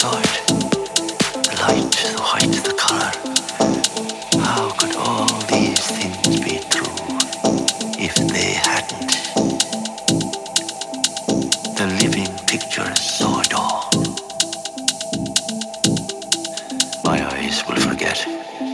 saw it. The light, the white, the color. How could all these things be true if they hadn't? The living pictures saw it all. My eyes will forget.